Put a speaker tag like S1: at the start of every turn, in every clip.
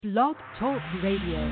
S1: Blog Talk Radio.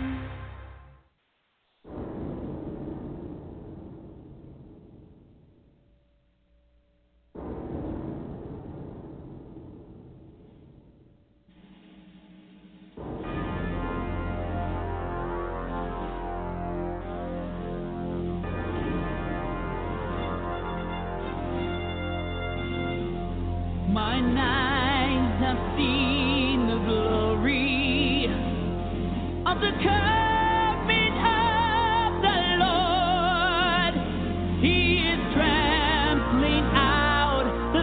S2: Mine eyes have seen the glory of the coming of the Lord. He is trampling out the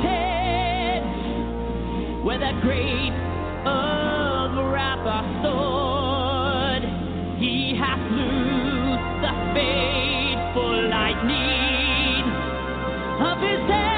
S2: vintage where that great of wrath are stored. He hath loosed the fateful lightning of his head.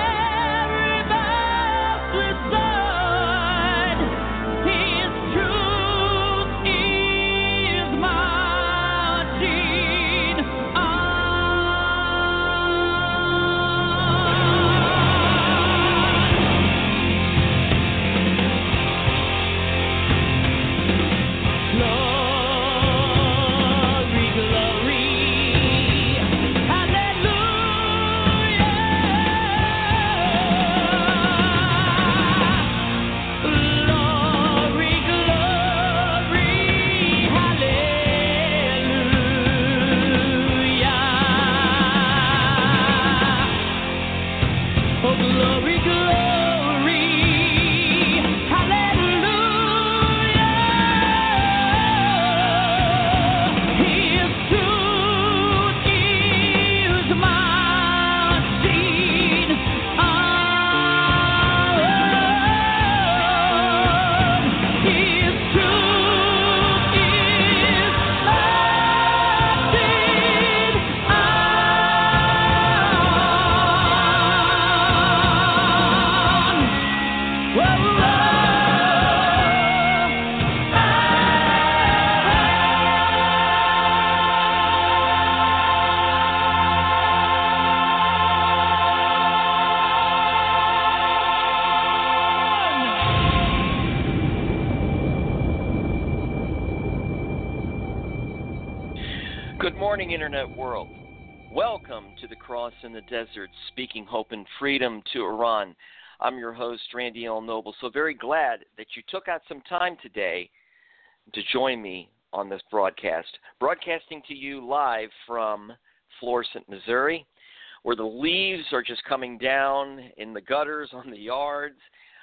S3: Good morning, Internet world. Welcome to the Cross in the Desert, speaking hope and freedom to Iran. I'm your host, Randy L. Noble. So very glad that you took out some time today to join me on this broadcast. Broadcasting to you live from Florissant, Missouri, where the leaves are just coming down in the gutters on the yards.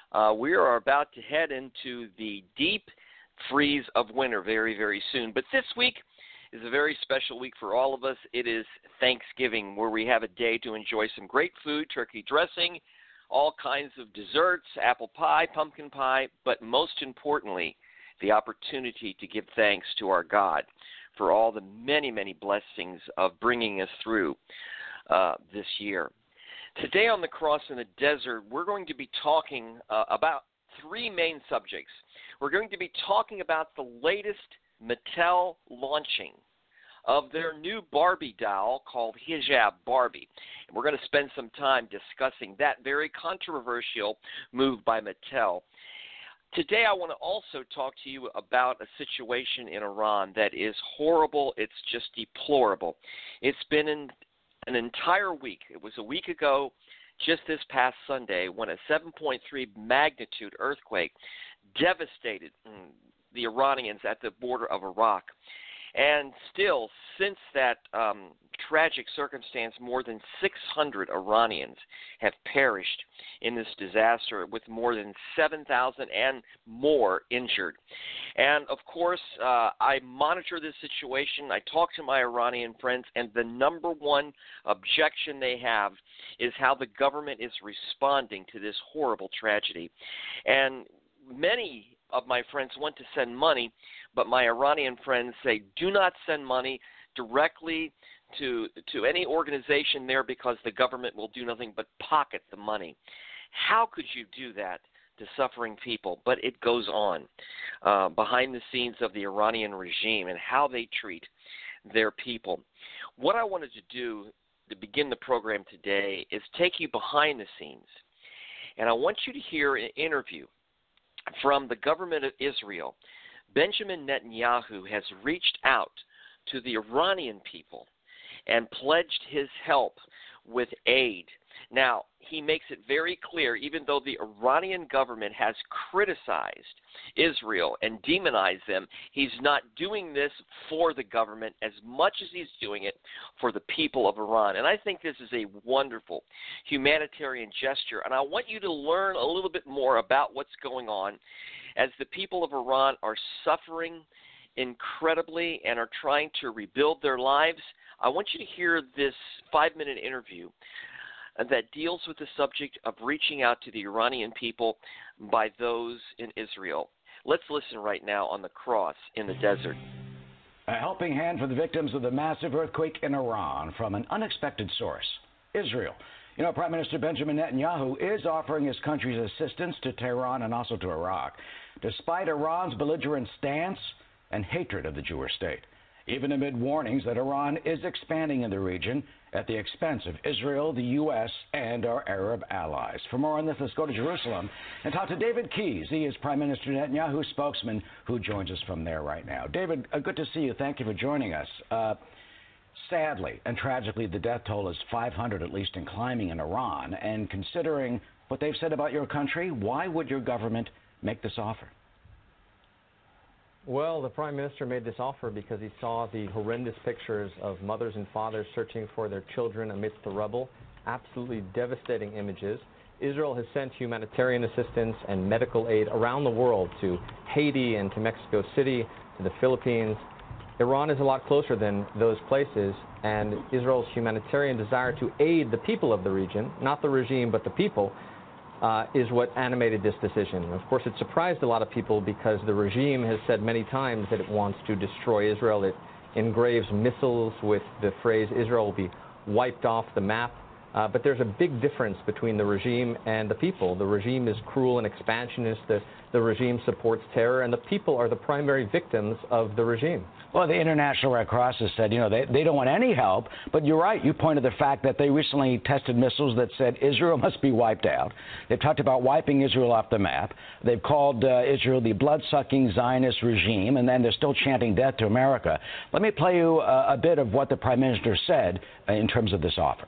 S3: We are about to head into the deep freeze of winter very, very soon. But this week is a very special week for all of us. It is Thanksgiving, where we have a day to enjoy some great food, turkey dressing, all kinds of desserts, apple pie, pumpkin pie, but most importantly, the opportunity to give thanks to our God for all the many, many blessings of bringing us through this year. Today on the Cross in the Desert, we're going to be talking about three main subjects. We're going to be talking about the latest Mattel launching of their new Barbie doll called Hijab Barbie. And we're going to spend some time discussing that very controversial move by Mattel. Today I want to also talk to you about a situation in Iran that is horrible. It's just deplorable. It's been an entire week. It was a week ago, just this past Sunday, when a 7.3 magnitude earthquake devastated the Iranians at the border of Iraq. And still, since that tragic circumstance, more than 600 Iranians have perished in this disaster, with more than 7,000 and more injured. And, of course, I monitor this situation. I talk to my Iranian friends, and the number one objection they have is how the government is responding to this horrible tragedy. And many of my friends want to send money, but my Iranian friends say, do not send money directly to any organization there, because the government will do nothing but pocket the money. How could you do that to suffering people? But it goes on behind the scenes of the Iranian regime and how they treat their people. What I wanted to do to begin the program today is take you behind the scenes, and I want you to hear an interview from the government of Israel Benjamin Netanyahu has reached out to the Iranian people and pledged his help with aid. Now, he makes it very clear, even though the Iranian government has criticized Israel and demonized them, he's not doing this for the government as much as he's doing it for the people of Iran. And I think this is a wonderful humanitarian gesture. And I want you to learn a little bit more about what's going on as the people of Iran are suffering incredibly and are trying to rebuild their lives. I want you to hear this 5-minute interview that deals with the subject of reaching out to the Iranian people by those in Israel. Let's listen right now on The Cross in the Desert.
S4: A helping hand for the victims of the massive earthquake in Iran from an unexpected source, Israel. You know, Prime Minister Benjamin Netanyahu is offering his country's assistance to Tehran and also to Iraq, despite Iran's belligerent stance and hatred of the Jewish state, even amid warnings that Iran is expanding in the region at the expense of Israel, the U.S., and our Arab allies. For more on this, let's go to Jerusalem and talk to David Keyes. He is Prime Minister Netanyahu's spokesman who joins us from there right now. David, good to see you. Thank you for joining us. Sadly and tragically, the death toll is 500, at least, and climbing in Iran. And considering what they've said about your country, why would your government make this offer?
S5: Well, the Prime Minister made this offer because he saw the horrendous pictures of mothers and fathers searching for their children amidst the rubble. Absolutely devastating images. Israel has sent humanitarian assistance and medical aid around the world to Haiti and to Mexico City, to the Philippines. Iran is a lot closer than those places, and Israel's humanitarian desire to aid the people of the region, not the regime but the people, is what animated this decision. Of course, it surprised a lot of people because the regime has said many times that it wants to destroy Israel. It engraves missiles with the phrase Israel will be wiped off the map. But there's a big difference between the regime and the people. The regime is cruel and expansionist. The regime supports terror, and the people are the primary victims of the regime.
S4: Well, the International Red Cross has said, they don't want any help. But you're right. You pointed the fact that they recently tested missiles that said Israel must be wiped out. They've talked about wiping Israel off the map. They've called Israel the blood-sucking Zionist regime, and then they're still chanting death to America. Let me play you a bit of what the Prime Minister said in terms of this offer.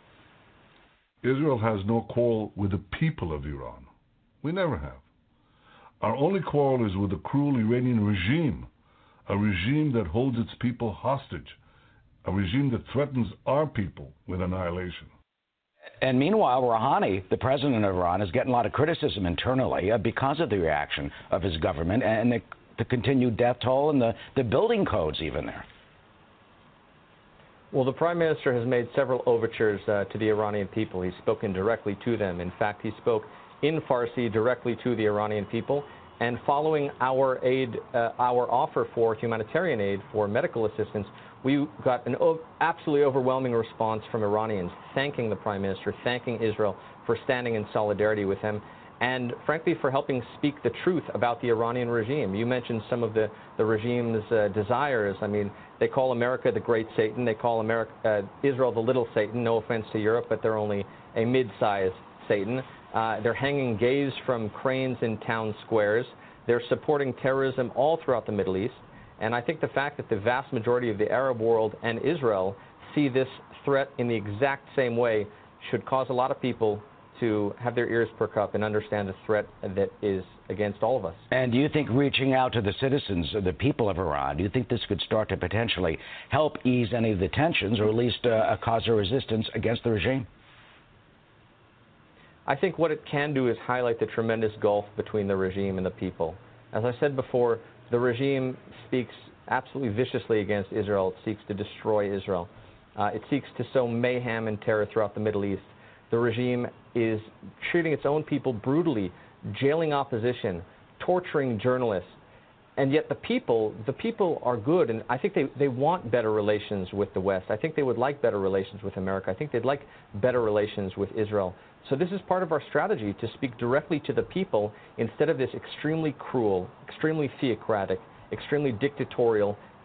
S6: Israel has no quarrel with the people of Iran. We never have. Our only quarrel is with the cruel Iranian regime, a regime that holds its people hostage, a regime that threatens our people with annihilation.
S4: And meanwhile, Rouhani, the president of Iran, is getting a lot of criticism internally because of the reaction of his government and the continued death toll and the building codes even there.
S5: Well, the Prime Minister has made several overtures to the Iranian people. He's spoken directly to them. In fact, he spoke in Farsi directly to the Iranian people. And following our offer for humanitarian aid, for medical assistance, we got an absolutely overwhelming response from Iranians, thanking the Prime Minister, thanking Israel for standing in solidarity with him, and frankly for helping speak the truth about the Iranian regime. You mentioned some of the regime's desires. I mean, they call America the great Satan. They call Israel the little Satan. No offense to Europe, but they're only a mid-sized Satan. They're hanging gays from cranes in town squares. They're supporting terrorism all throughout the Middle East. And I think the fact that the vast majority of the Arab world and Israel see this threat in the exact same way should cause a lot of people to have their ears perk up and understand the threat that is against all of us.
S4: And do you think reaching out to the citizens, the people of Iran, do you think this could start to potentially help ease any of the tensions or at least cause a resistance against the regime?
S5: I think what it can do is highlight the tremendous gulf between the regime and the people. As I said before, the regime speaks absolutely viciously against Israel. It seeks to destroy Israel. It seeks to sow mayhem and terror throughout the Middle East. The regime is treating its own people brutally, jailing opposition, torturing journalists. And yet the people are good, and I think they want better relations with the West. I think they would like better relations with America. I think they'd like better relations with Israel. So this is part of our strategy, to speak directly to the people instead of this extremely cruel, extremely theocratic, extremely dictatorial,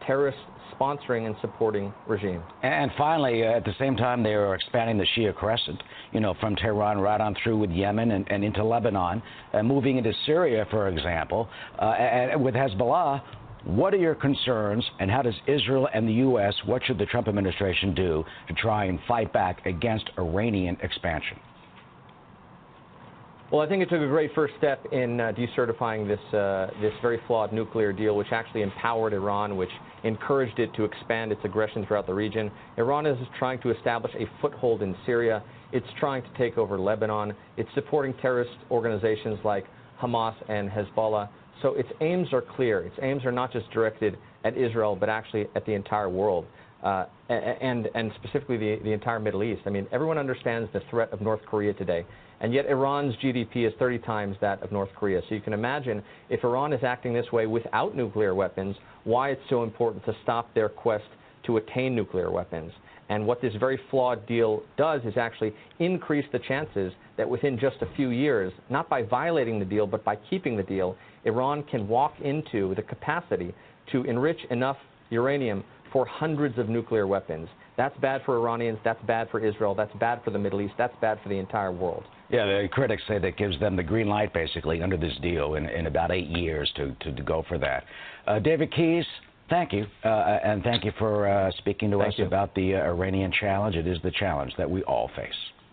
S5: terrorist sponsoring and supporting regime.
S4: And finally, at the same time, they are expanding the Shia Crescent, from Tehran right on through with Yemen and into Lebanon, moving into Syria, for example. And with Hezbollah, what are your concerns, and how does Israel and the U.S., what should the Trump administration do to try and fight back against Iranian expansion?
S5: Well, I think it took a great first step in decertifying this very flawed nuclear deal, which actually empowered Iran, which encouraged it to expand its aggression throughout the region. Iran is trying to establish a foothold in Syria. It's trying to take over Lebanon. It's supporting terrorist organizations like Hamas and Hezbollah. So its aims are clear. Its aims are not just directed at Israel, but actually at the entire world, and specifically the entire Middle East. I mean, everyone understands the threat of North Korea today. And yet Iran's GDP is 30 times that of North Korea. So you can imagine if Iran is acting this way without nuclear weapons, why it's so important to stop their quest to attain nuclear weapons. And what this very flawed deal does is actually increase the chances that within just a few years, not by violating the deal, but by keeping the deal, Iran can walk into the capacity to enrich enough uranium for hundreds of nuclear weapons. That's bad for Iranians, that's bad for Israel, that's bad for the Middle East, that's bad for the entire world.
S4: Yeah, the critics say that gives them the green light, basically, under this deal in about 8 years to go for that. David Keyes, thank you, and thank you for speaking to us about the Iranian challenge. It is the challenge that we all face.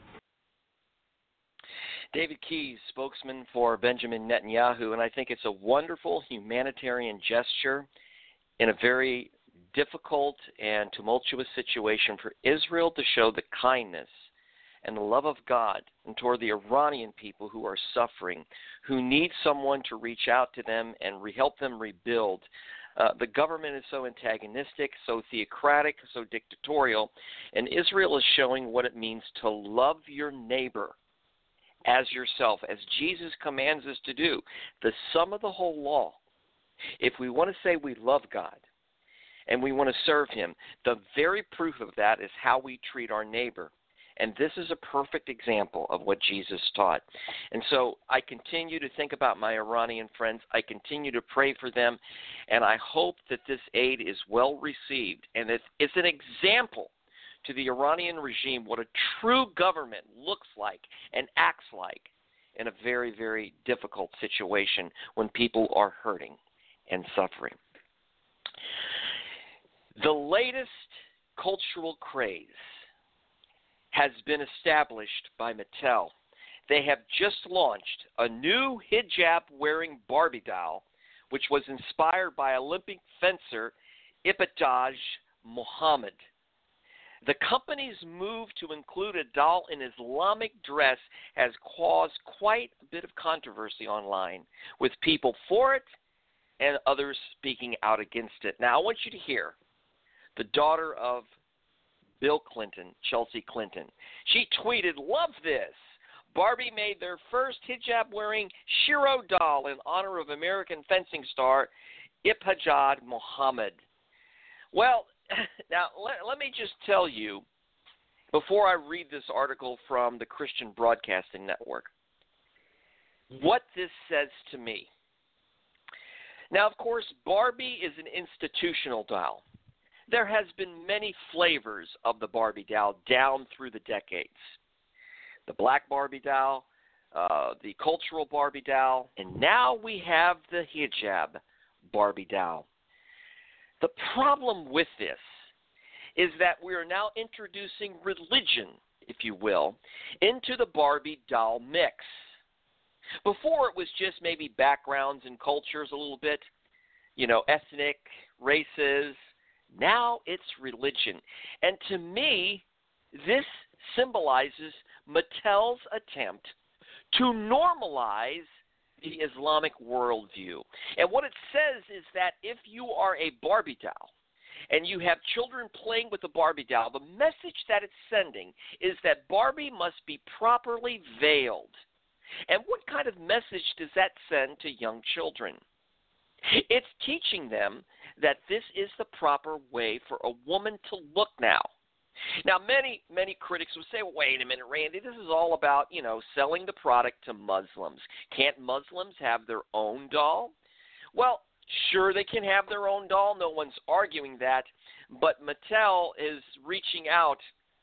S3: David Keyes, spokesman for Benjamin Netanyahu, and I think it's a wonderful humanitarian gesture in a very difficult and tumultuous situation for Israel to show the kindness and the love of God and toward the Iranian people who are suffering, who need someone to reach out to them and help them rebuild. The government is so antagonistic, so theocratic, so dictatorial, and Israel is showing what it means to love your neighbor as yourself, as Jesus commands us to do. The sum of the whole law. If we want to say we love God and we want to serve him, the very proof of that is how we treat our neighbor. And this is a perfect example of what Jesus taught. And so I continue to think about my Iranian friends. I continue to pray for them. And I hope that this aid is well received. And it's an example to the Iranian regime what a true government looks like and acts like in a very, very difficult situation when people are hurting and suffering. The latest cultural craze has been established by Mattel. They have just launched a new hijab-wearing Barbie doll, which was inspired by Olympic fencer Ibtihaj Muhammad. The company's move to include a doll in Islamic dress has caused quite a bit of controversy online, with people for it and others speaking out against it. Now, I want you to hear the daughter of Bill Clinton, Chelsea Clinton. She tweeted, "Love this. Barbie made their first hijab-wearing Shiro doll in honor of American fencing star Ibtihaj Muhammad." Well, now let me just tell you, before I read this article from the Christian Broadcasting Network, what this says to me. Now, of course, Barbie is an institutional doll. There has been many flavors of the Barbie doll down through the decades. The black Barbie doll, the cultural Barbie doll, and now we have the hijab Barbie doll. The problem with this is that we are now introducing religion, if you will, into the Barbie doll mix. Before it was just maybe backgrounds and cultures a little bit, ethnic, races. Now it's religion. And to me, this symbolizes Mattel's attempt to normalize the Islamic worldview. And what it says is that if you are a Barbie doll and you have children playing with the Barbie doll, the message that it's sending is that Barbie must be properly veiled. And what kind of message does that send to young children? It's teaching them that this is the proper way for a woman to look now. Now, many critics would say, well, wait a minute, Randy, this is all about, selling the product to Muslims. Can't Muslims have their own doll? Well, Sure, they can have their own doll. No one's arguing that. But Mattel is reaching out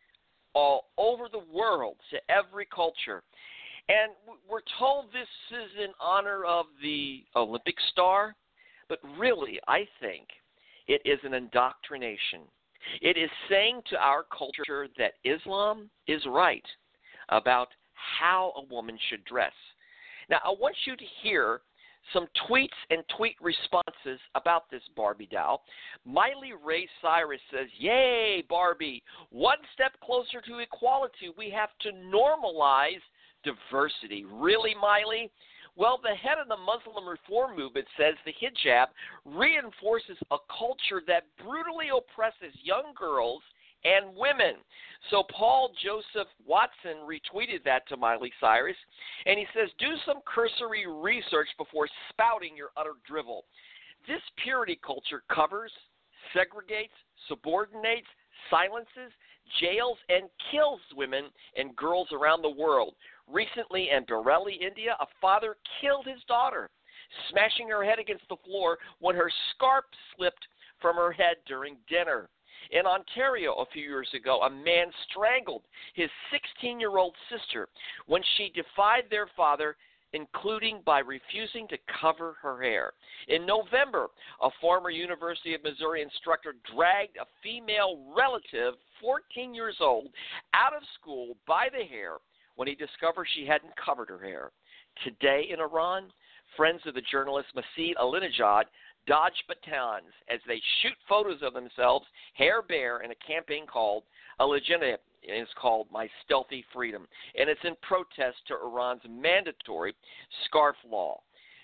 S3: all over the world to every culture. And we're told this is in honor of the Olympic star, but really, I think it is an indoctrination. It is saying to our culture that Islam is right about how a woman should dress. Now, I want you to hear some tweets and tweet responses about this Barbie doll. Miley Ray Cyrus says, "Yay, Barbie, one step closer to equality. We have to normalize diversity." Really, Miley? Well, the head of the Muslim reform movement says the hijab reinforces a culture that brutally oppresses young girls and women. So Paul Joseph Watson retweeted that to Miley Cyrus, and he says, "Do some cursory research before spouting your utter drivel. This purity culture covers, segregates, subordinates, silences, jails, and kills women and girls around the world. Recently in Bareilly, India, a father killed his daughter, smashing her head against the floor when her scarf slipped from her head during dinner. In Ontario a few years ago, a man strangled his 16-year-old sister when she defied their father, including by refusing to cover her hair. In November, a former University of Missouri instructor dragged a female relative, 14 years old, out of school by the hair when he discovered she hadn't covered her hair. Today in Iran, friends of the journalist Masoud Ahmadinejad dodge batons as they shoot photos of themselves hair bare in a campaign called Al-Jannah. It's called My Stealthy Freedom, and it's in protest to Iran's mandatory scarf law.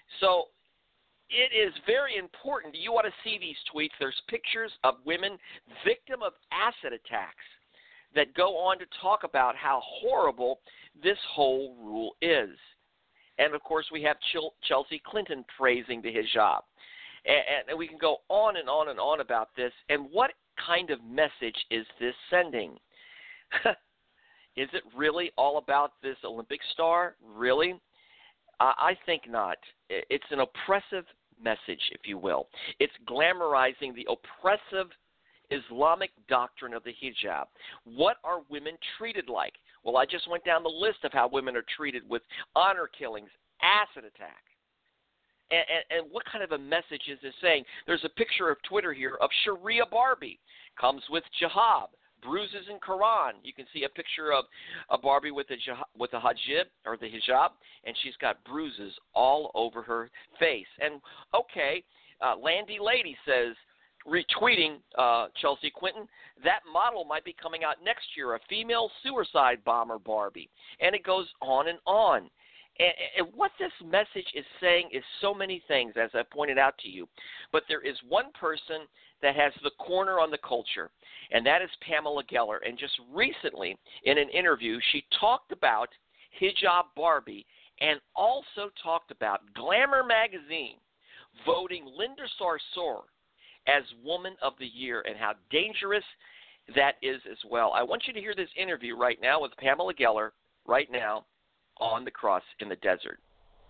S3: So it is very important. You want to see these tweets. There's pictures of women victim of acid attacks that go on to talk about how horrible this whole rule is. And, of course, we have Chelsea Clinton praising the hijab. And we can go on and on and on about this. And what kind of message is this sending? Is it really all about this Olympic star? Really? I think not. It's an oppressive message, if you will. It's glamorizing the oppressive Islamic doctrine of the hijab. What are women treated like? Well, I just went down the list of how women are treated with honor killings, acid attack. And what kind of a message is this saying? There's a picture of Twitter here of Sharia Barbie. Comes with jihad, bruises in Quran. You can see a picture of a Barbie with a hijab, or the hijab, and she's got bruises all over her face. And, okay, Landy Lady says, retweeting Chelsea Clinton, that model might be coming out next year, a female suicide bomber Barbie. And it goes on and on. And what this message is saying is so many things, as I pointed out to you. But there is one person that has the corner on the culture, and that is Pamela Geller. And just recently, in an interview, she talked about hijab Barbie and also talked about Glamour magazine voting Linda Sarsour as Woman of the Year and how dangerous that is as well. I want you to hear this interview right now with Pamela Geller right now on The Cross in the Desert.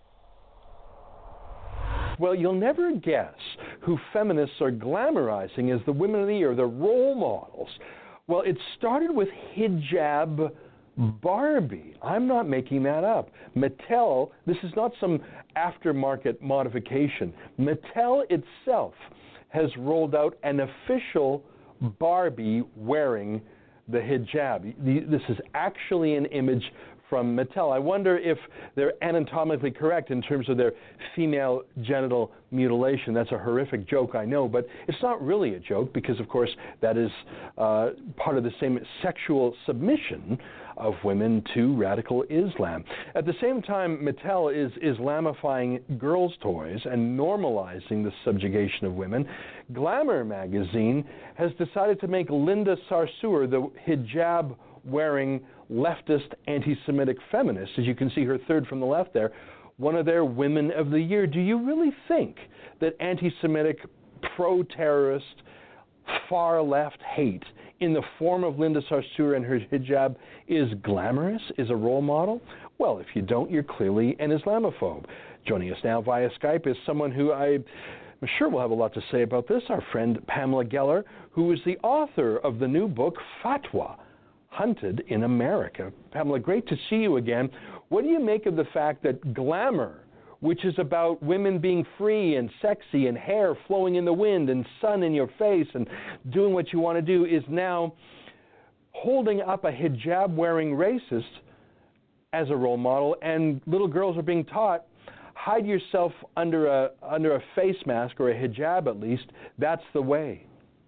S7: Well, you'll never guess who feminists are glamorizing as the Women of the Year, the role models. Well, it started with hijab Barbie. I'm not making that up. Mattel, this is not some aftermarket modification. Mattel itself has rolled out an official Barbie wearing the hijab. This is actually an image from Mattel. I wonder if they're anatomically correct in terms of their female genital mutilation. That's a horrific joke, I know, but it's not really a joke because, of course, that is part of the same sexual submission of women to radical Islam. At the same time, Mattel is Islamifying girls' toys and normalizing the subjugation of women. Glamour magazine has decided to make Linda Sarsour the hijab-wearing leftist anti-Semitic feminist, as you can see her third from the left there, one of their Women of the Year. Do you really think that anti-Semitic, pro-terrorist, far-left hate in the form of Linda Sarsour and her hijab is glamorous, is a role model? Well, if you don't, you're clearly an Islamophobe. Joining us now via Skype is someone who I I'm sure we'll have a lot to say about this. Our friend Pamela Geller, who is the author of the new book, Fatwa, Hunted in America. Pamela, great to see you again. What do you make of the fact that glamour, which is about women being free and sexy and hair flowing in the wind and sun in your face and doing what you want to do, is now holding up a hijab-wearing racist as a role model, and little girls are being taught, hide yourself under a face mask or a hijab at least. That's the way.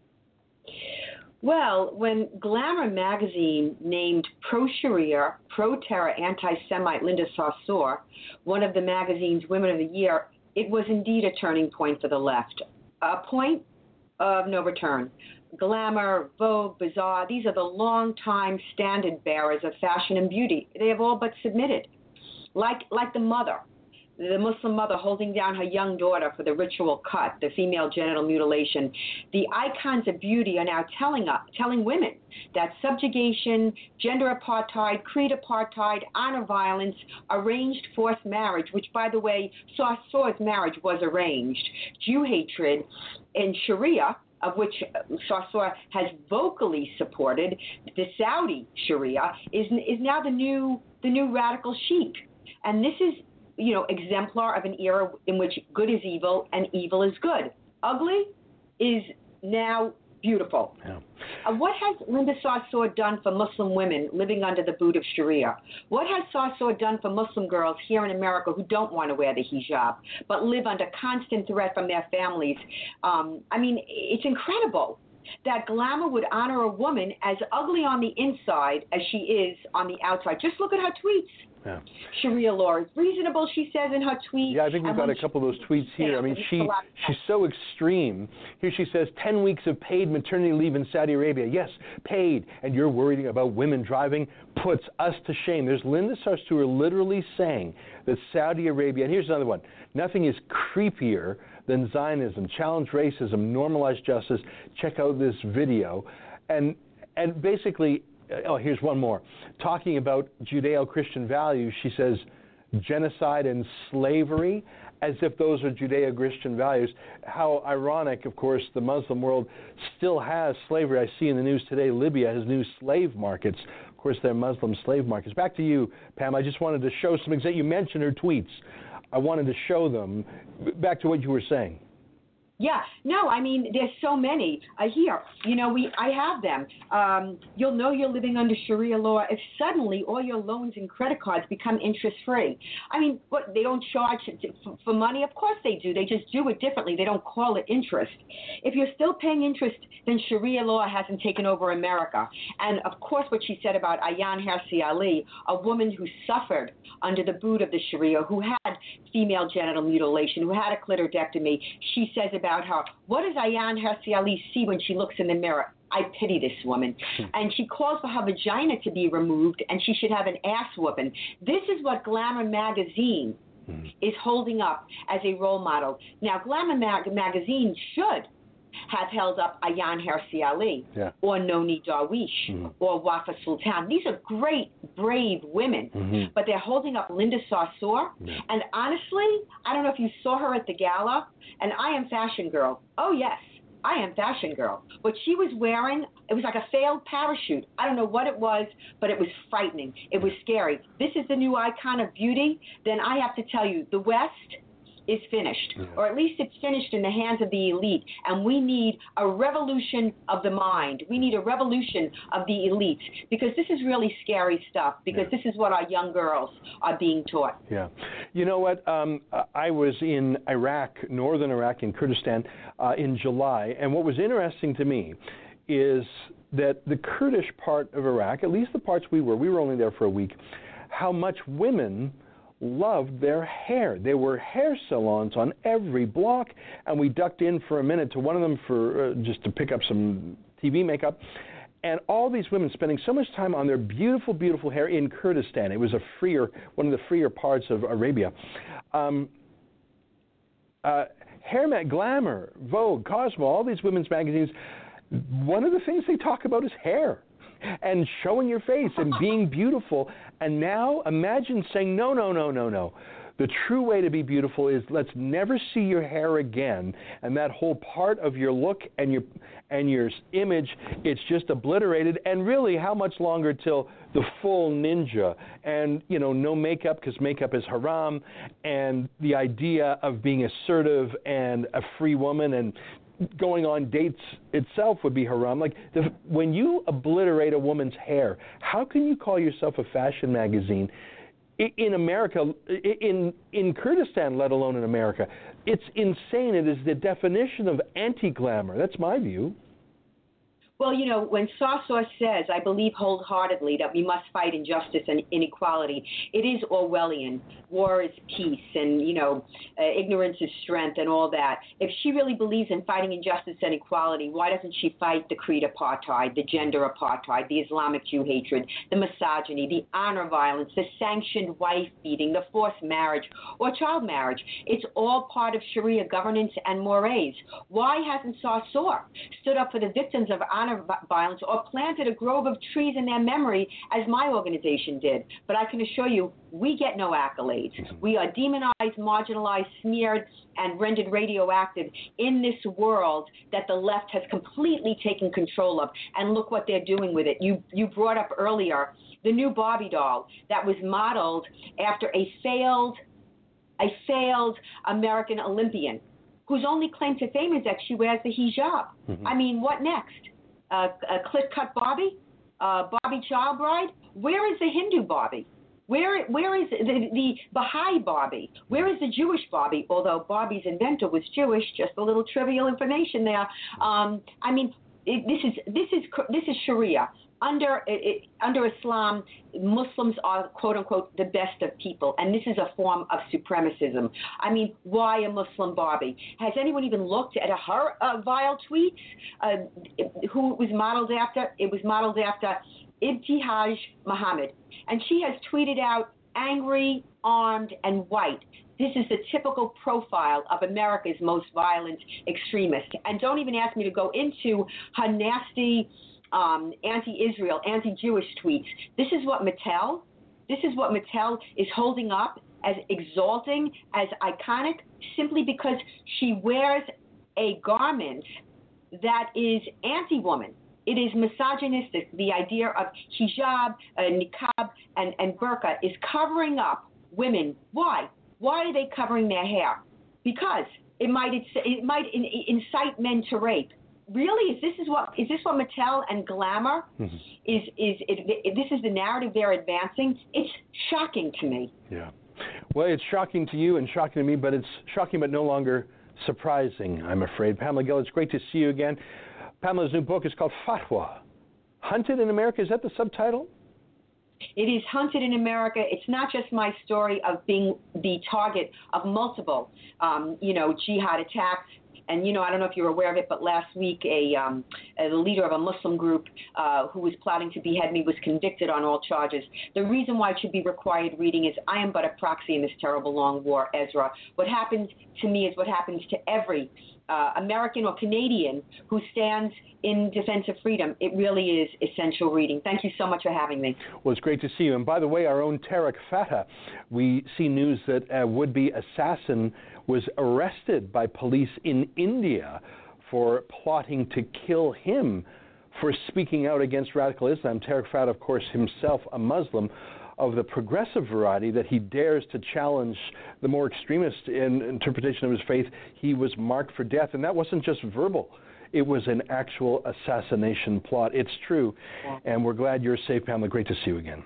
S8: Well, when Glamour magazine named pro-Sharia, pro-terror, anti-Semite Linda Sarsour one of the magazine's Women of the Year, it was indeed a turning point for the left, a point of no return. Glamour, Vogue, Bazaar, these are the long-time standard bearers of fashion and beauty. They have all but submitted. Like the mother, the Muslim mother holding down her young daughter for the ritual cut, the female genital mutilation. The icons of beauty are now telling women that subjugation, gender apartheid, creed apartheid, honor violence, arranged forced marriage, which, by the way, Sarsour's marriage was arranged, Jew hatred, and Sharia, of which Sarsour has vocally supported, the Saudi Sharia, is now the new radical chic. And this is, exemplar of an era in which good is evil and evil is good. Ugly is now beautiful.
S7: Yeah.
S8: What has Linda Sarsour done for Muslim women living under the boot of Sharia? What has Sarsour done for Muslim girls here in America who don't want to wear the hijab but live under constant threat from their families? It's incredible that Glamour would honor a woman as ugly on the inside as she is on the outside. Just look at her tweets.
S7: Yeah.
S8: Sharia law is reasonable, she says in her tweet.
S7: Yeah, I think we've got a couple of those tweets here. I mean, she's so extreme. Here she says, 10 weeks of paid maternity leave in Saudi Arabia. Yes, paid. And you're worrying about women driving? Puts us to shame. There's Linda Sarsour literally saying that Saudi Arabia, and here's another one, nothing is creepier than Zionism. Challenge racism, normalize justice. Check out this video. And basically, here's one more. Talking about Judeo-Christian values, she says genocide and slavery, as if those are Judeo-Christian values. How ironic, of course, the Muslim world still has slavery. I see in the news today Libya has new slave markets. Of course, they're Muslim slave markets. Back to you, Pam. I just wanted to show some examples. You mentioned her tweets. I wanted to show them. Back to what you were saying.
S8: Yeah, no, I mean, there's so many here. I have them. You'll know you're living under Sharia law if suddenly all your loans and credit cards become interest-free. I mean, what, they don't charge for money? Of course they do. They just do it differently. They don't call it interest. If you're still paying interest, then Sharia law hasn't taken over America. And, of course, what she said about Ayaan Hirsi Ali, a woman who suffered under the boot of the Sharia, who had female genital mutilation, who had a clitoridectomy, she says about her, what does Ayaan Hirsi Ali see when she looks in the mirror? I pity this woman. And she calls for her vagina to be removed, and she should have an ass whooping. This is what Glamour magazine is holding up as a role model. Now, Glamour magazine should have held up Ayaan Hirsi Ali or Noni Darwish or Wafa Sultan. These are great, brave women, but they're holding up Linda Sarsour. And honestly, I don't know if you saw her at the gala, and I am fashion girl. Oh, yes, I am fashion girl. What she was wearing, it was like a failed parachute. I don't know what it was, but it was frightening. It was scary. This is the new icon of beauty. Then I have to tell you, the West is finished, or at least it's finished in the hands of the elite, and we need a revolution of the mind. We need a revolution of the elites, because this is really scary stuff, because this is what our young girls are being taught.
S7: Yeah. You know what? I was in Iraq, northern Iraq, in Kurdistan, in July, and what was interesting to me is that the Kurdish part of Iraq, at least the parts we were only there for a week, how much women loved their hair. There were hair salons on every block, and we ducked in for a minute to one of them for just to pick up some TV makeup, and all these women spending so much time on their beautiful, beautiful hair in Kurdistan. It was one of the freer parts of Arabia. Hair, Glamour, Vogue, Cosmo, all these women's magazines, one of the things they talk about is hair and showing your face and being beautiful. And now imagine saying, no. The true way to be beautiful is let's never see your hair again, and that whole part of your look and your image, it's just obliterated. And really, how much longer till the full ninja? And, no makeup, because makeup is haram, and the idea of being assertive and a free woman and going on dates itself would be haram. When you obliterate a woman's hair, how can you call yourself a fashion magazine? In America, in Kurdistan, let alone in America, it's insane. It is the definition of anti-glamour. That's my view.
S8: Well, when Saussure says, I believe wholeheartedly that we must fight injustice and inequality, it is Orwellian. War is peace, and, ignorance is strength and all that. If she really believes in fighting injustice and equality, why doesn't she fight the creed apartheid, the gender apartheid, the Islamic Jew hatred, the misogyny, the honor violence, the sanctioned wife beating, the forced marriage, or child marriage? It's all part of Sharia governance and mores. Why hasn't Saussure stood up for the victims of honor violence or planted a grove of trees in their memory as my organization did? But I can assure you, we get no accolades. We are demonized, marginalized, smeared, and rendered radioactive in this world that the left has completely taken control of. And look what they're doing with it. You brought up earlier the new Barbie doll that was modeled after a failed American Olympian whose only claim to fame is that she wears the hijab. I mean, what next? A clit-cut Barbie? Barbie child bride? Where is the Hindu Barbie? Where is the Baha'i Barbie? Where is the Jewish Barbie? Although Barbie's inventor was Jewish, just a little trivial information there. This is Sharia. Under Islam, Muslims are, quote unquote, the best of people, and this is a form of supremacism. I mean, why a Muslim Barbie? Has anyone even looked at her vile tweets? Who it was modeled after? It was modeled after Ibtihaj Muhammad, and she has tweeted out angry, armed, and white. This is the typical profile of America's most violent extremist. And don't even ask me to go into her nasty anti-Israel, anti-Jewish tweets. This is what Mattel is holding up as exalting, as iconic, simply because she wears a garment that is anti-woman. It is misogynistic. The idea of hijab, niqab, and burqa is covering up women. Why? Why are they covering their hair? Because it might incite men to rape. Really, is this what Mattel and glamour is? This is the narrative they're advancing. It's shocking to me.
S7: Yeah, well, it's shocking to you and shocking to me, but it's shocking but no longer surprising, I'm afraid. Pamela Geller, it's great to see you again. Pamela's new book is called Fatwa, Hunted in America. Is that the subtitle?
S8: It is Hunted in America. It's not just my story of being the target of multiple, jihad attacks. And, I don't know if you're aware of it, but last week the leader of a Muslim group who was plotting to behead me was convicted on all charges. The reason why it should be required reading is I am but a proxy in this terrible long war, Ezra. What happens to me is what happens to every American or Canadian who stands in defense of freedom. It really is essential reading. Thank you so much for having me.
S7: Well, it's great to see you. And by the way, our own Tarek Fatah, we see news that a would-be assassin was arrested by police in India for plotting to kill him for speaking out against radical Islam. Tarek Fatah, of course, himself a Muslim of the progressive variety, that he dares to challenge the more extremist interpretation of his faith. He was marked for death, and that wasn't just verbal. It was an actual assassination plot. It's true, and we're glad you're safe, Pamela. Great to see you again.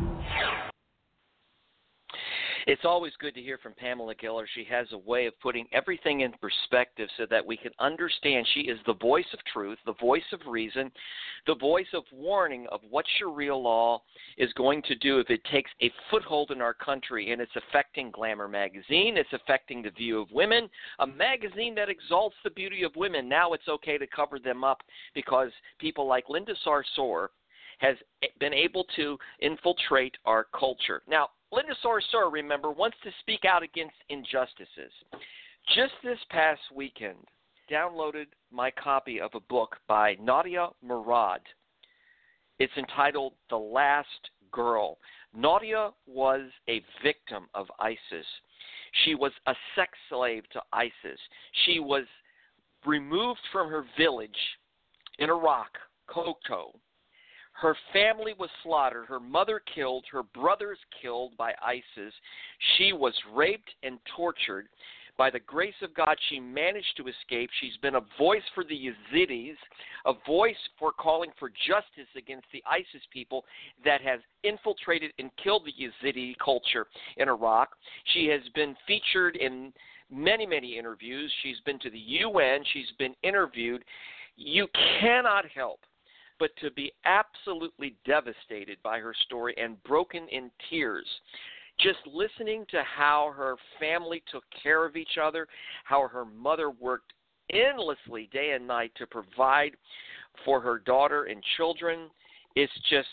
S3: It's always good to hear from Pamela Geller. She has a way of putting everything in perspective so that we can understand. She is the voice of truth, the voice of reason, the voice of warning of what Sharia law is going to do if it takes a foothold in our country, and it's affecting Glamour magazine. It's affecting the view of women, a magazine that exalts the beauty of women. Now it's okay to cover them up because people like Linda Sarsour has been able to infiltrate our culture. Now, Linda Sarsour, remember, wants to speak out against injustices. Just this past weekend, downloaded my copy of a book by Nadia Murad. It's entitled The Last Girl. Nadia was a victim of ISIS. She was a sex slave to ISIS. She was removed from her village in Iraq, Koto. Her family was slaughtered, her mother killed, her brothers killed by ISIS. She was raped and tortured. By the grace of God, she managed to escape. She's been a voice for the Yazidis, a voice for calling for justice against the ISIS people that has infiltrated and killed the Yazidi culture in Iraq. She has been featured in many, many interviews. She's been to the UN. She's been interviewed. You cannot help but to be absolutely devastated by her story and broken in tears. Just listening to how her family took care of each other, how her mother worked endlessly day and night to provide for her daughter and children, it's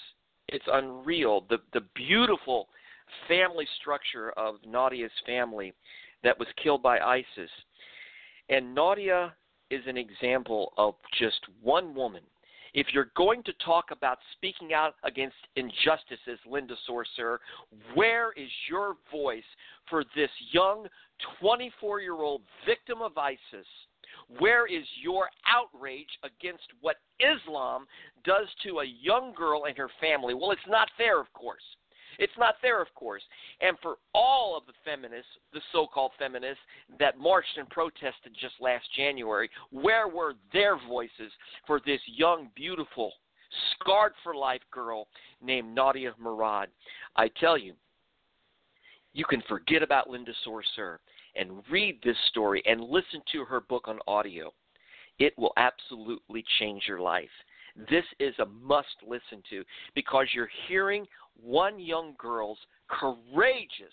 S3: unreal. The beautiful family structure of Nadia's family that was killed by ISIS. And Nadia is an example of just one woman. If you're going to talk about speaking out against injustices, Linda Sorcer, where is your voice for this young 24-year-old victim of ISIS? Where is your outrage against what Islam does to a young girl and her family? Well, it's not fair, of course. It's not fair, of course. And for all of the feminists, the so-called feminists, that marched and protested just last January, where were their voices for this young, beautiful, scarred-for-life girl named Nadia Murad? I tell you, you can forget about Linda Sorcer and read this story and listen to her book on audio. It will absolutely change your life. This is a must listen to because you're hearing one young girl's courageous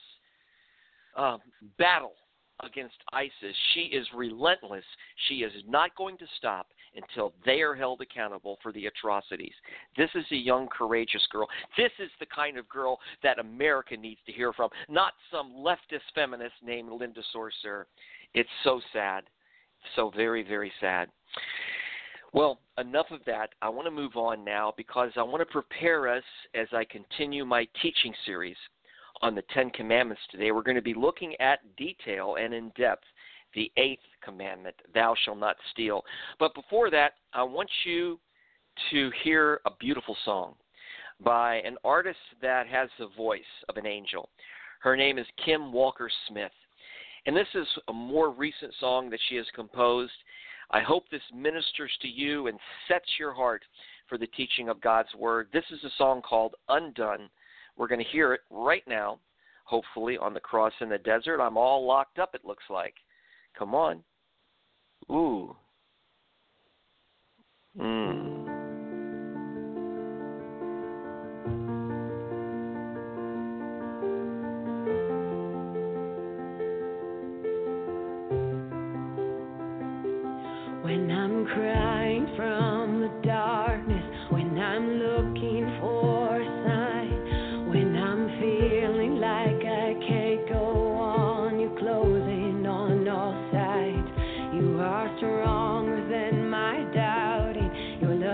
S3: battle against ISIS. She is relentless. She is not going to stop until they are held accountable for the atrocities. This is a young, courageous girl. This is the kind of girl that America needs to hear from, not some leftist feminist named Linda Sorcer. It's so sad, so very, very sad. Well, enough of that. I want to move on now because I want to prepare us as I continue my teaching series on the Ten Commandments today. We're going to be looking at detail and in depth the eighth commandment, thou shalt not steal. But before that, I want you to hear a beautiful song by an artist that has the voice of an angel. Her name is Kim Walker-Smith. And this is a more recent song that she has composed. I hope this ministers to you and sets your heart for the teaching of God's Word. This is a song called Undone. We're going to hear it right now, hopefully, on the Cross in the Desert. I'm all locked up, it looks like. Come on. Ooh.
S2: When I'm crying from the darkness, when I'm looking for a sign, when I'm feeling like I can't go on, you're closing on all sides. You are stronger than my doubting. Your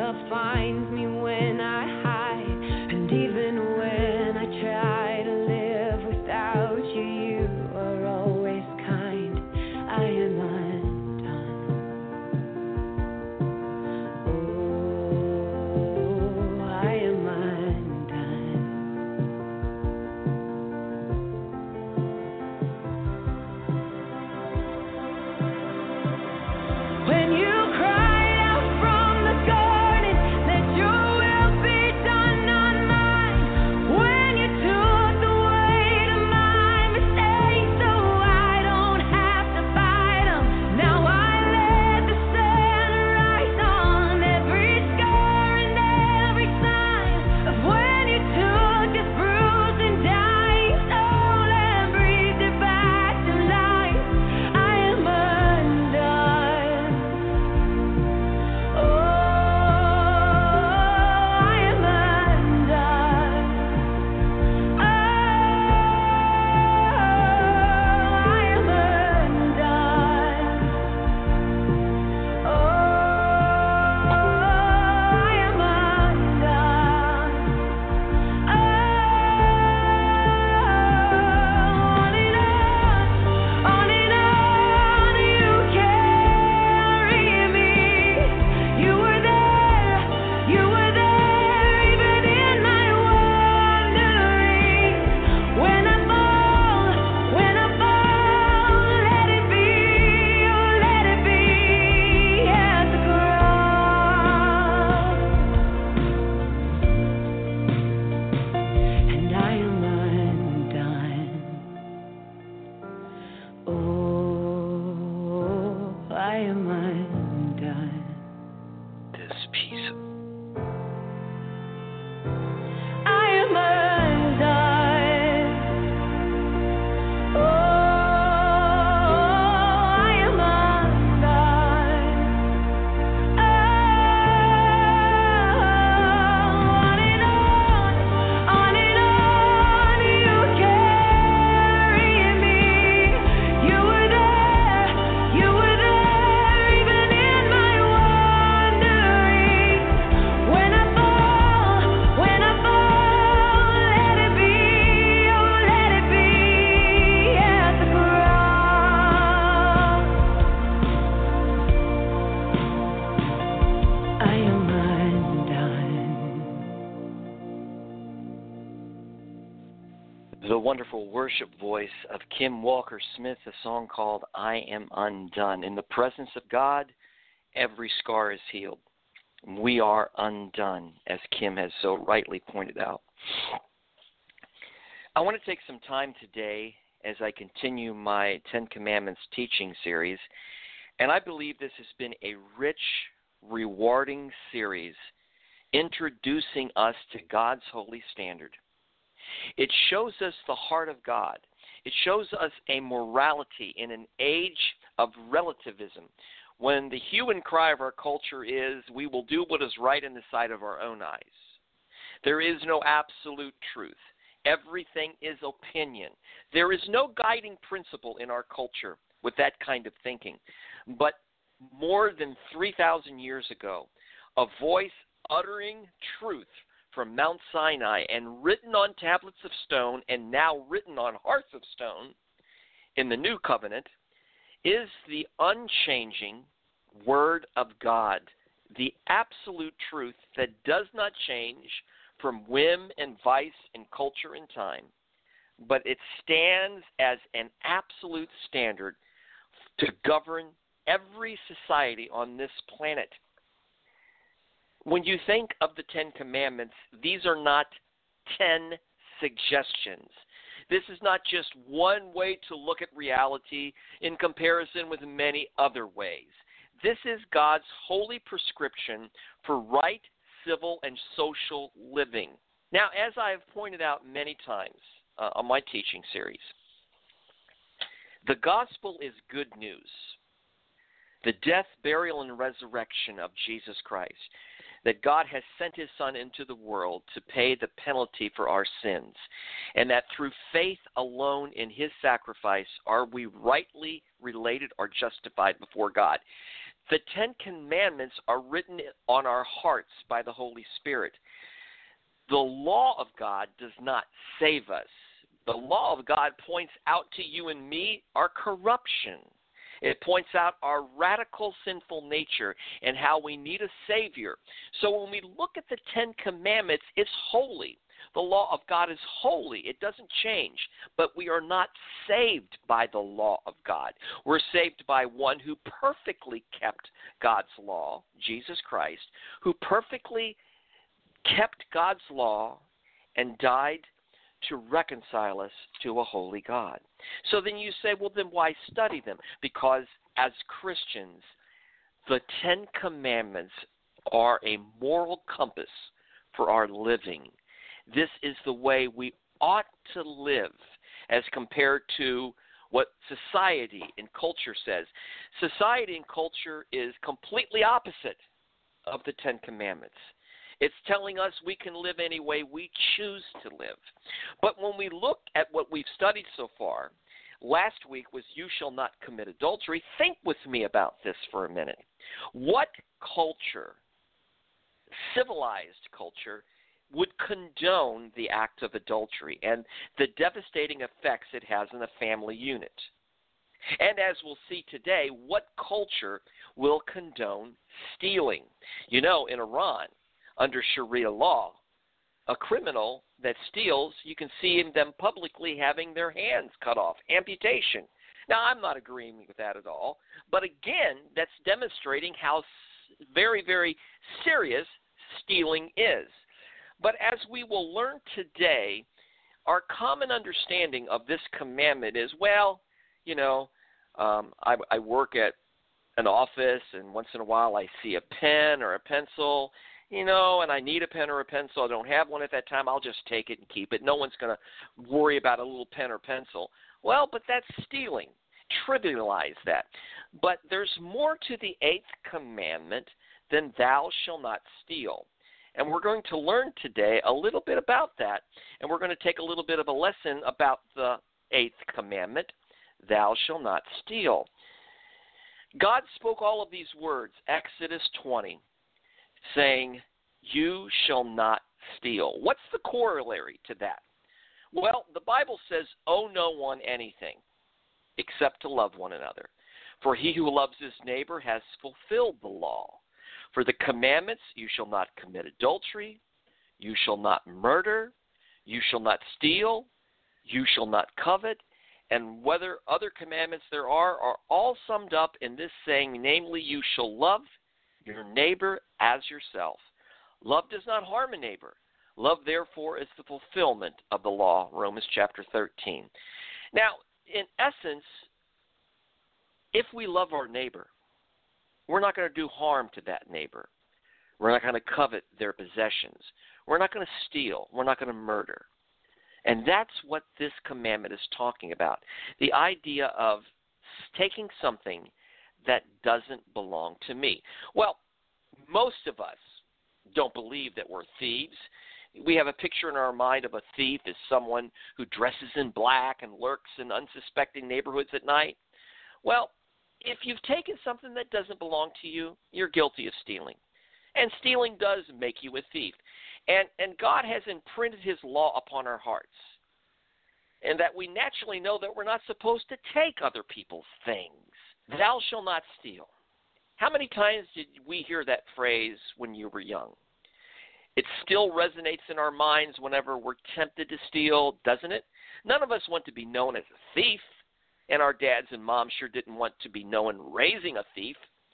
S3: The wonderful worship voice of Kim Walker-Smith, a song called I Am Undone. In the presence of God, every scar is healed. We are undone, as Kim has so rightly pointed out. I want to take some time today as I continue my Ten Commandments teaching series, and I believe this has been a rich, rewarding series introducing us to God's holy standard. It shows us the heart of God. It shows us a morality in an age of relativism, when the hue and cry of our culture is, we will do what is right in the sight of our own eyes. There is no absolute truth. Everything is opinion. There is no guiding principle in our culture with that kind of thinking. But more than 3,000 years ago, a voice uttering truth from Mount Sinai and written on tablets of stone and now written on hearts of stone in the New Covenant is the unchanging Word of God, the absolute truth that does not change from whim and vice and culture and time, but it stands as an absolute standard to govern every society on this planet. When you think of the Ten Commandments, these are not 10 suggestions. This is not just one way to look at reality in comparison with many other ways. This is God's holy prescription for right, civil, and social living. Now, as I have pointed out many times on my teaching series, the gospel is good news. The death, burial, and resurrection of Jesus Christ, that God has sent his Son into the world to pay the penalty for our sins, and that through faith alone in his sacrifice are we rightly related or justified before God. The Ten Commandments are written on our hearts by the Holy Spirit. The law of God does not save us. The law of God points out to you and me our corruption. It points out our radical sinful nature and how we need a Savior. So when we look at the Ten Commandments, it's holy. The law of God is holy. It doesn't change. But we are not saved by the law of God. We're saved by one who perfectly kept God's law, Jesus Christ, who perfectly kept God's law and died to reconcile us to a holy God. So then you say, well, then why study them? Because as Christians, the Ten Commandments are a moral compass for our living. This is the way we ought to live as compared to what society and culture says. Society and culture is completely opposite of the Ten Commandments. It's telling us we can live any way we choose to live. But when we look at what we've studied so far, last week was you shall not commit adultery. Think with me about this for a minute. What culture, civilized culture, would condone the act of adultery and the devastating effects it has in a family unit? And as we'll see today, what culture will condone stealing? You know, in Iran, under Sharia law, a criminal that steals, you can see them publicly having their hands cut off, amputation. Now, I'm not agreeing with that at all, but again, that's demonstrating how very, very serious stealing is. But as we will learn today, our common understanding of this commandment is, well, you know, I work at an office, and once in a while I see a pen or a pencil, you know, and I need a pen or a pencil. I don't have one at that time. I'll just take it and keep it. No one's going to worry about a little pen or pencil. Well, but that's stealing. Trivialize that. But there's more to the eighth commandment than thou shalt not steal. And we're going to learn today a little bit about that. And we're going to take a little bit of a lesson about the eighth commandment, thou shalt not steal. God spoke all of these words, Exodus 20, saying, you shall not steal. What's the corollary to that? Well, the Bible says, owe no one anything except to love one another. For he who loves his neighbor has fulfilled the law. For the commandments, you shall not commit adultery, you shall not murder, you shall not steal, you shall not covet, and whether other commandments there are all summed up in this saying, namely, you shall love your neighbor as yourself. Love does not harm a neighbor. Love, therefore, is the fulfillment of the law, Romans chapter 13. Now, in essence, if we love our neighbor, we're not going to do harm to that neighbor. We're not going to covet their possessions. We're not going to steal. We're not going to murder. And that's what this commandment is talking about, the idea of taking something that doesn't belong to me. Well, most of us don't believe that we're thieves. We have a picture in our mind of a thief as someone who dresses in black and lurks in unsuspecting neighborhoods at night. Well, if you've taken something that doesn't belong to you, you're guilty of stealing. And stealing does make you a thief. And God has imprinted his law upon our hearts. And that we naturally know that we're not supposed to take other people's things. Thou shalt not steal. How many times did we hear that phrase when you were young? It still resonates in our minds whenever we're tempted to steal, doesn't it? None of us want to be known as a thief, and our dads and moms sure didn't want to be known raising a thief.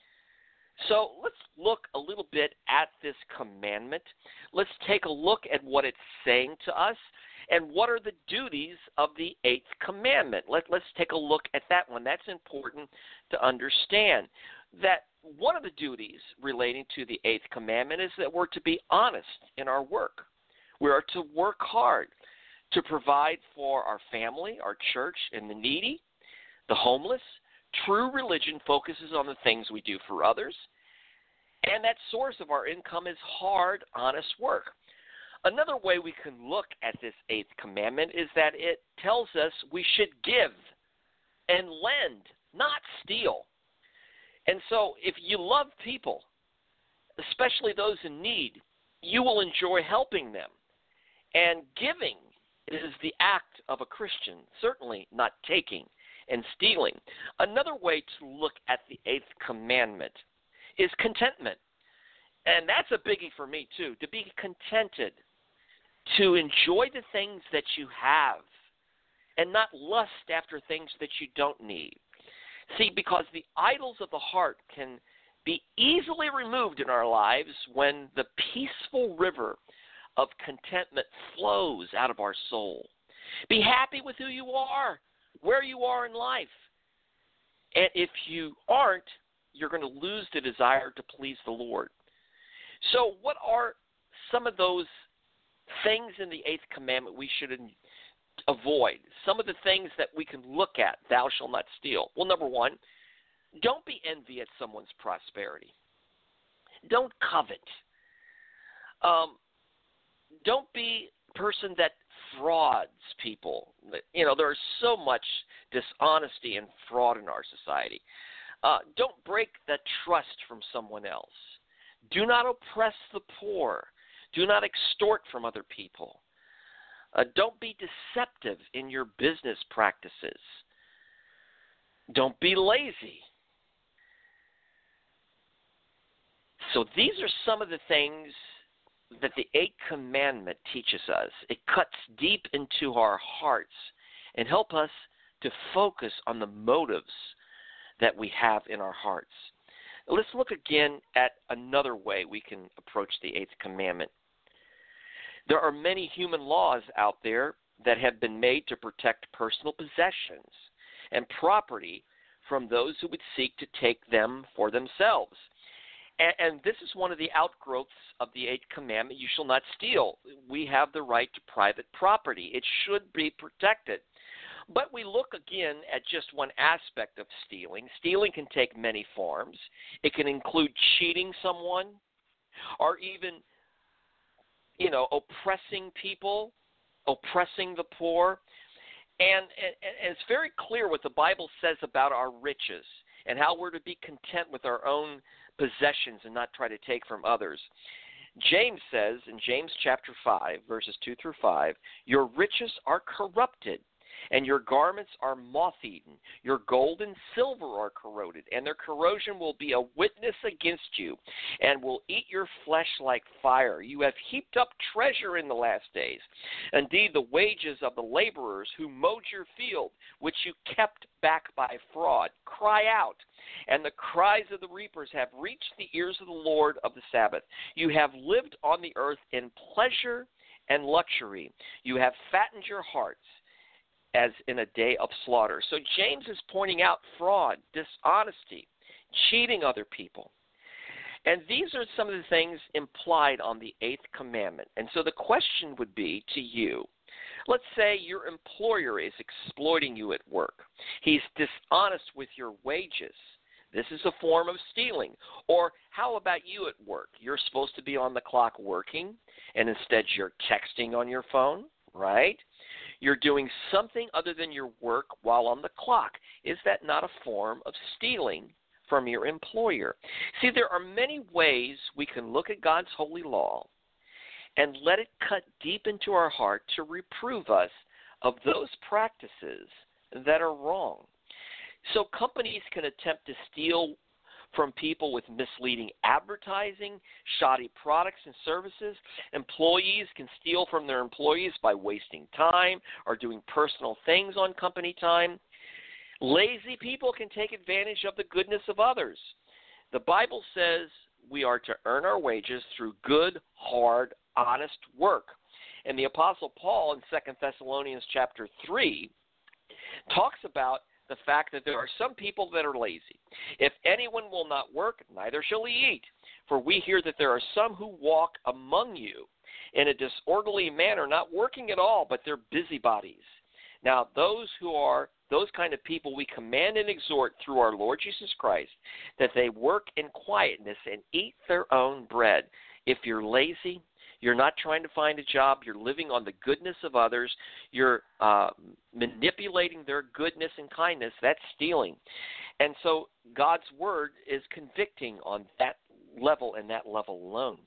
S3: So let's look a little bit at this commandment. Let's take a look at what it's saying to us and what are the duties of the eighth commandment. Let's take a look at that one. That's important to understand. That one of the duties relating to the eighth commandment is that we're to be honest in our work. We are to work hard to provide for our family, our church, and the needy, the homeless. True religion focuses on the things we do for others, and that source of our income is hard, honest work. Another way we can look at this eighth commandment is that it tells us we should give and lend, not steal. And so if you love people, especially those in need, you will enjoy helping them. And giving is the act of a Christian, certainly not taking and stealing. Another way to look at the eighth commandment is contentment. And that's a biggie for me too, to be contented, to enjoy the things that you have and not lust after things that you don't need. See, because the idols of the heart can be easily removed in our lives when the peaceful river of contentment flows out of our soul. Be happy with who you are, where you are in life. And if you aren't, you're going to lose the desire to please the Lord. So what are some of those things in the eighth commandment we should avoid? Some of the things that we can look at, thou shalt not steal. Well, number one, don't be envious at someone's prosperity. Don't covet. Don't be a person that frauds people. You know, there's so much dishonesty and fraud in our society. Don't break the trust from someone else. Do not oppress the poor. Do not extort from other people. Don't be deceptive in your business practices. Don't be lazy. So these are some of the things that the eighth commandment teaches us. It cuts deep into our hearts and help us to focus on the motives that we have in our hearts. Let's look again at another way we can approach the eighth commandment. There are many human laws out there that have been made to protect personal possessions and property from those who would seek to take them for themselves. And this is one of the outgrowths of the eighth commandment, you shall not steal. We have the right to private property. It should be protected. But we look again at just one aspect of stealing. Stealing can take many forms. It can include cheating someone or even, oppressing people, oppressing the poor. And it's very clear what the Bible says about our riches and how we're to be content with our own possessions and not try to take from others. James says in James chapter 5, verses 2 through 5, your riches are corrupted, and your garments are moth-eaten. Your gold and silver are corroded, and their corrosion will be a witness against you, and will eat your flesh like fire. You have heaped up treasure in the last days. Indeed, the wages of the laborers who mowed your field, which you kept back by fraud, cry out, and the cries of the reapers have reached the ears of the Lord of the Sabbath. You have lived on the earth in pleasure and luxury. You have fattened your hearts as in a day of slaughter. So James is pointing out fraud, dishonesty, cheating other people. And these are some of the things implied on the 8th commandment. And so the question would be to you, let's say your employer is exploiting you at work. He's dishonest with your wages. This is a form of stealing. Or how about you at work? You're supposed to be on the clock working, and instead you're texting on your phone, right? You're doing something other than your work while on the clock. Is that not a form of stealing from your employer? See, there are many ways we can look at God's holy law and let it cut deep into our heart to reprove us of those practices that are wrong. So companies can attempt to steal from people with misleading advertising, shoddy products and services. Employees can steal from their employees by wasting time or doing personal things on company time. Lazy people can take advantage of the goodness of others. The Bible says we are to earn our wages through good, hard, honest work. And the Apostle Paul in 2 Thessalonians chapter 3 talks about the fact that there are some people that are lazy. If anyone will not work, neither shall he eat. For we hear that there are some who walk among you in a disorderly manner, not working at all, but they're busybodies. Now, those kind of people we command and exhort through our Lord Jesus Christ that they work in quietness and eat their own bread. If you're lazy, you're not trying to find a job, you're living on the goodness of others, you're manipulating their goodness and kindness, that's stealing. And so God's word is convicting on that level and that level alone.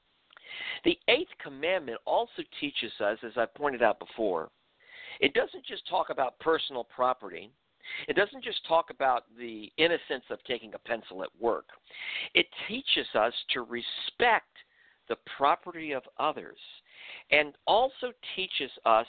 S3: The 8th commandment also teaches us, as I pointed out before, it doesn't just talk about personal property. It doesn't just talk about the innocence of taking a pencil at work. It teaches us to respect the property of others, and also teaches us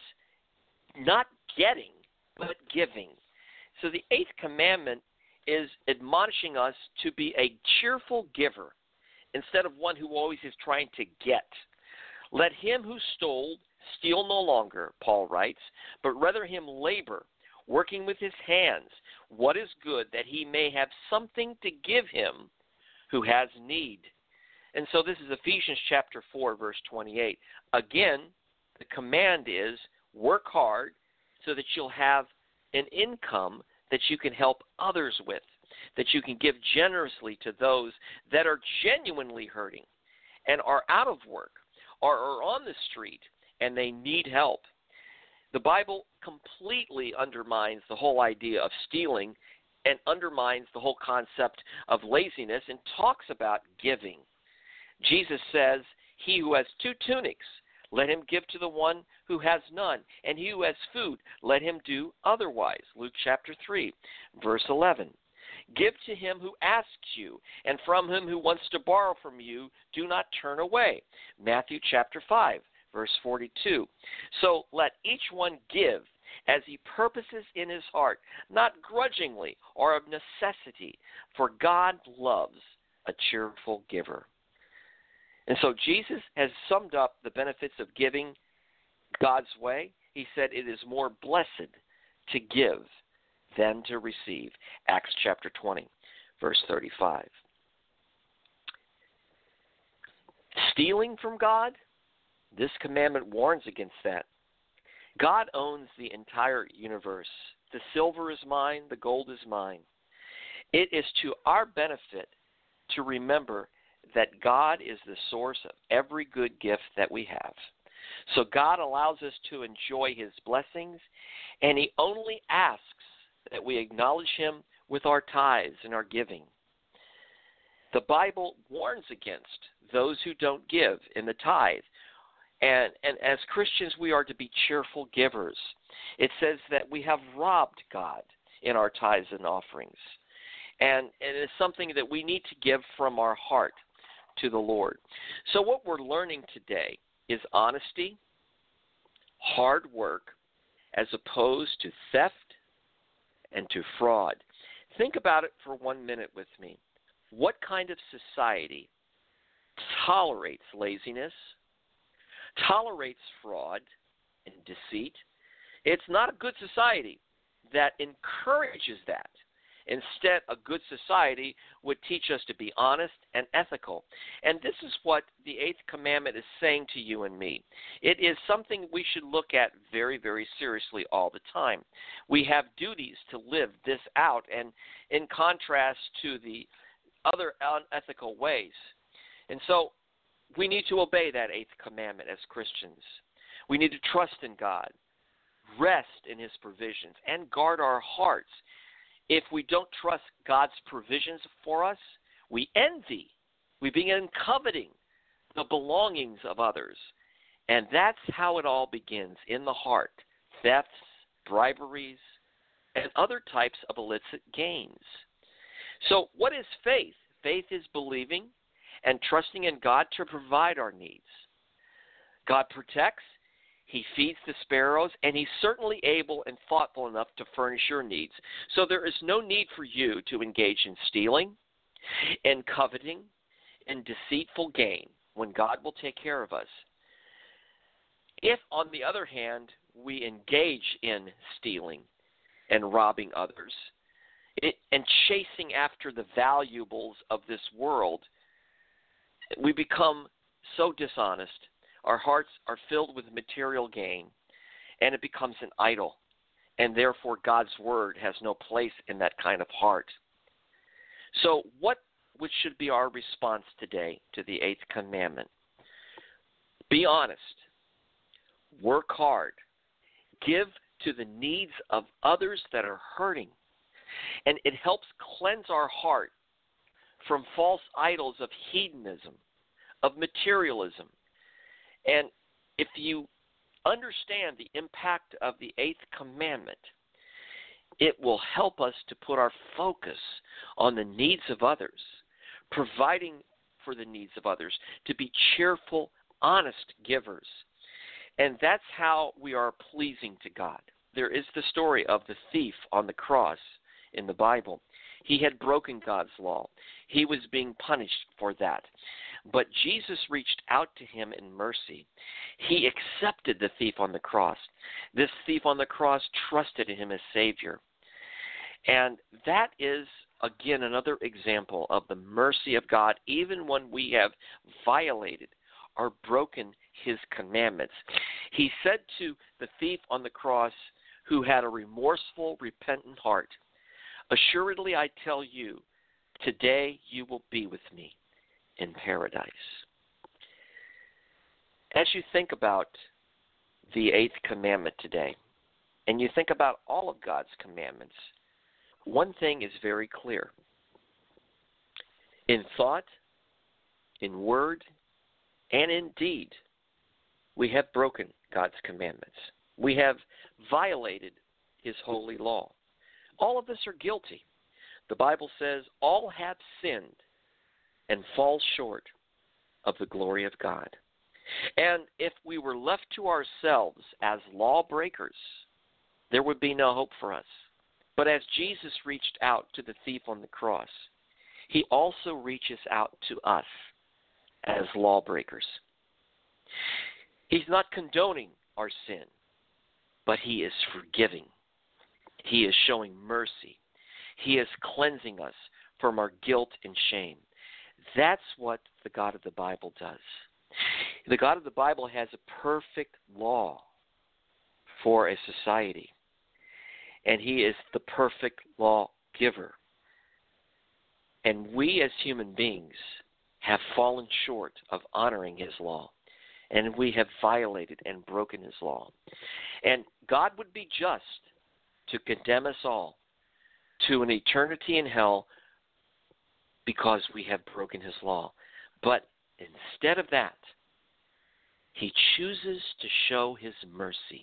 S3: not getting, but giving. So the 8th commandment is admonishing us to be a cheerful giver instead of one who always is trying to get. Let him who stole steal no longer, Paul writes, but rather him labor, working with his hands, what is good, that he may have something to give him who has need. And so this is Ephesians chapter 4, verse 28. Again, the command is work hard so that you'll have an income that you can help others with, that you can give generously to those that are genuinely hurting and are out of work or are on the street and they need help. The Bible completely undermines the whole idea of stealing and undermines the whole concept of laziness and talks about giving. Jesus says, he who has 2 tunics, let him give to the one who has none, and he who has food, let him do otherwise. Luke chapter 3, verse 11. Give to him who asks you, and from him who wants to borrow from you, do not turn away. Matthew chapter 5, verse 42. So let each one give as he purposes in his heart, not grudgingly or of necessity, for God loves a cheerful giver. And so Jesus has summed up the benefits of giving God's way. He said it is more blessed to give than to receive. Acts chapter 20, verse 35. Stealing from God, this commandment warns against that. God owns the entire universe. The silver is mine, the gold is mine. It is to our benefit to remember that God is the source of every good gift that we have. So God allows us to enjoy his blessings, and he only asks that we acknowledge him with our tithes and our giving. The Bible warns against those who don't give in the tithe. And as Christians, we are to be cheerful givers. It says that we have robbed God in our tithes and offerings. And it is something that we need to give from our heart to the Lord. So what we're learning today is honesty, hard work, as opposed to theft and to fraud. Think about it for 1 minute with me. What kind of society tolerates laziness, tolerates fraud and deceit? It's not a good society that encourages that. Instead, a good society would teach us to be honest and ethical. And this is what the Eighth Commandment is saying to you and me. It is something we should look at very, very seriously all the time. We have duties to live this out, and in contrast to the other unethical ways. And so we need to obey that Eighth Commandment as Christians. We need to trust in God, rest in His provisions, and guard our hearts. If we don't trust God's provisions for us, we envy. We begin coveting the belongings of others. And that's how it all begins, in the heart. Thefts, briberies, and other types of illicit gains. So what is faith? Faith is believing and trusting in God to provide our needs. God protects. He feeds the sparrows, and He's certainly able and thoughtful enough to furnish your needs. So there is no need for you to engage in stealing, in coveting, in deceitful gain, when God will take care of us. If, on the other hand, we engage in stealing and robbing others, and chasing after the valuables of this world, we become so dishonest. Our hearts are filled with material gain, and it becomes an idol. And therefore, God's word has no place in that kind of heart. So what should be our response today to the Eighth Commandment? Be honest. Work hard. Give to the needs of others that are hurting. And it helps cleanse our heart from false idols of hedonism, of materialism. And if you understand the impact of the Eighth Commandment, it will help us to put our focus on the needs of others, providing for the needs of others, to be cheerful, honest givers. And that's how we are pleasing to God. There is the story of the thief on the cross in the Bible. He had broken God's law. He was being punished for that. But Jesus reached out to him in mercy. He accepted the thief on the cross. This thief on the cross trusted in him as Savior. And that is, again, another example of the mercy of God, even when we have violated or broken His commandments. He said to the thief on the cross, who had a remorseful, repentant heart, "Assuredly I tell you, today you will be with me in paradise." As you think about the Eighth Commandment today, and you think about all of God's commandments, one thing is very clear. In thought, in word, and in deed, we have broken God's commandments. We have violated His holy law. All of us are guilty. The Bible says all have sinned and fall short of the glory of God. And if we were left to ourselves as lawbreakers, there would be no hope for us. But as Jesus reached out to the thief on the cross, He also reaches out to us as lawbreakers. He's not condoning our sin, but He is forgiving. He is showing mercy. He is cleansing us from our guilt and shame. That's what the God of the Bible does. The God of the Bible has a perfect law for a society, and He is the perfect lawgiver. And we as human beings have fallen short of honoring His law, and we have violated and broken His law. And God would be just to condemn us all to an eternity in hell because we have broken His law. But instead of that, He chooses to show his mercy.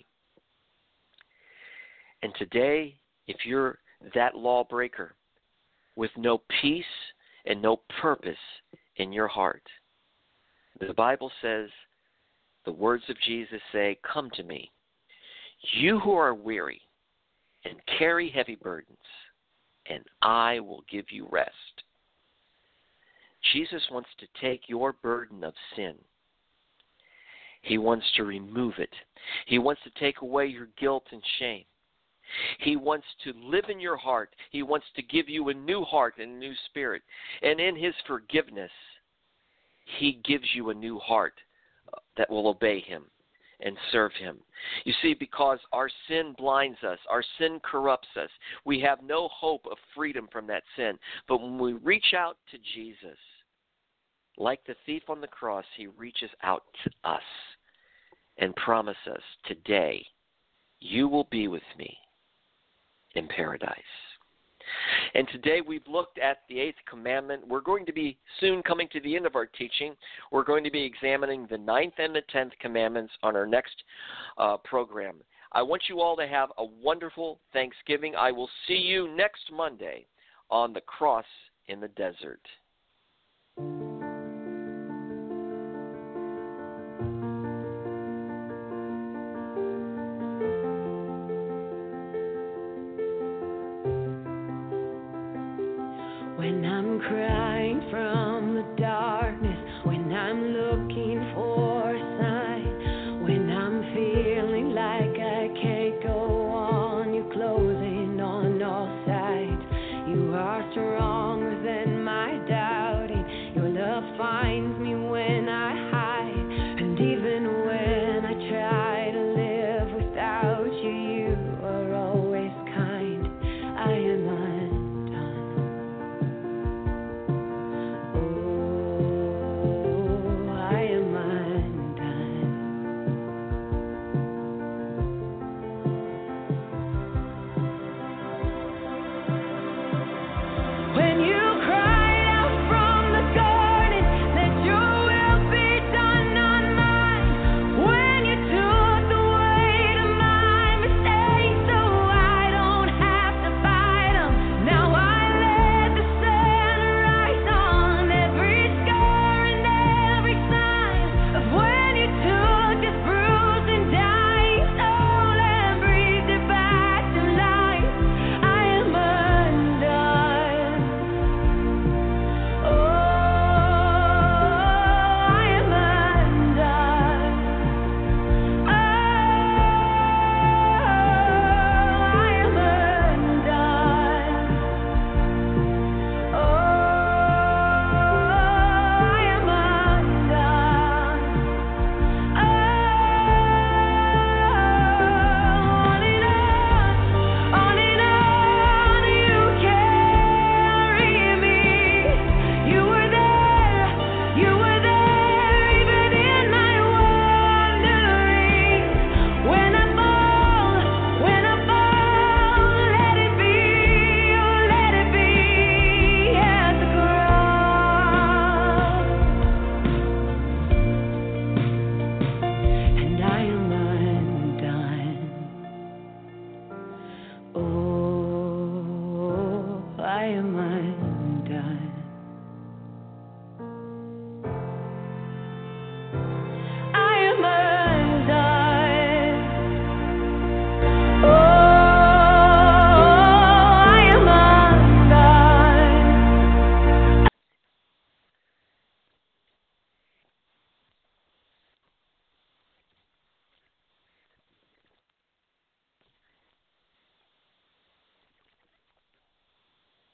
S3: And today, if you're that lawbreaker with no peace and no purpose in your heart, the Bible says, the words of Jesus say, "Come to me, you who are weary and carry heavy burdens, and I will give you rest." Jesus wants to take your burden of sin. He wants to remove it. He wants to take away your guilt and shame. He wants to live in your heart. He wants to give you a new heart and a new spirit. And in his forgiveness, he gives you a new heart that will obey him and serve him. You see, because our sin blinds us, our sin corrupts us, we have no hope of freedom from that sin. But when we reach out to Jesus, like the thief on the cross, he reaches out to us and promises us, today, you will be with me in paradise. And today we've looked at the 8th commandment. We're going to be soon coming to the end of our teaching. We're going to be examining the 9th and the 10th commandments on our next program. I want you all to have a wonderful Thanksgiving. I will see you next Monday on the Cross in the Desert.